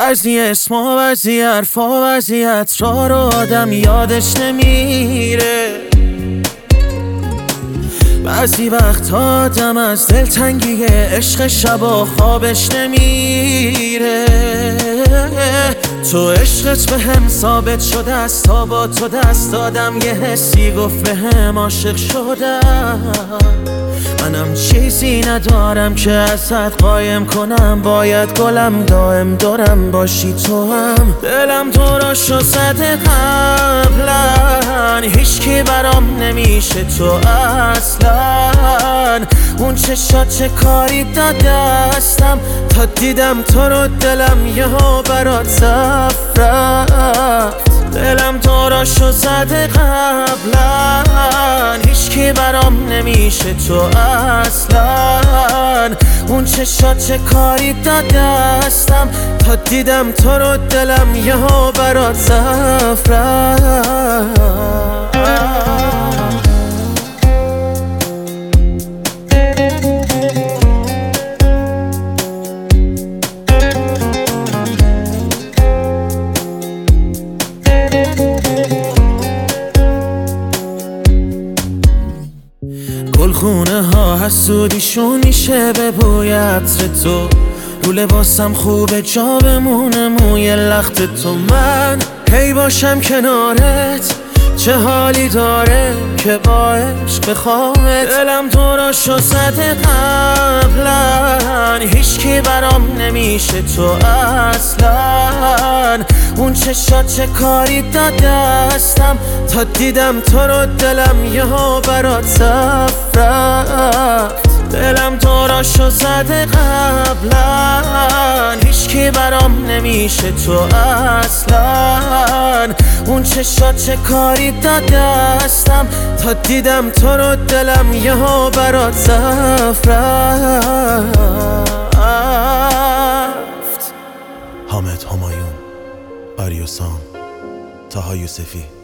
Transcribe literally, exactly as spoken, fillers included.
بعضی اسما بعضی حرفا وضعیت را رو آدم یادش نمیره. بعضی وقت آدم از دلتنگی عشق شبا خوابش نمیره. تو عشقت به هم ثابت شده است، تا با تو دست دادم یه حسی گفت به هم عاشق شدم. منم چیزی ندارم که ازت قایم کنم، باید گلم دائم دارم باشی تو هم. دلم تو را شو زده قبلا، هیچ کی برام نمیشه تو اصلا. اون چشات چه کاری دادستم، تا دیدم تو رو دلم یهو برات صف رفت. دلم تو را شو زده قبلا، هیچ کی برام نمیشه تو اصلا. اون چشات چه کاری دادستم، تا دیدم تو رو دلم یهو برات صف رفت. گلخونه ها حسودیشون میشه به بوی عطر تو، رو لباسم خوبه جا بمونه موی لخت تو. من هی باشم کنارت چه حالی داره که با عشق بخوامت. دلم تو را شو زده قبلا، هیچ کی برام نمیشه تو اصلا. اون چشات چه کاری دادستم، تا دیدم تو رو دلم یهو برات صف رفت. دلم تو را شو زده قبلا، هیچ کی برام نمیشه تو اصلا. اون چشات چه کاری دادستم، تا دیدم تو رو دلم یهو برات صف رفت. حامد همایون، آریوسام، طاها یوسفی.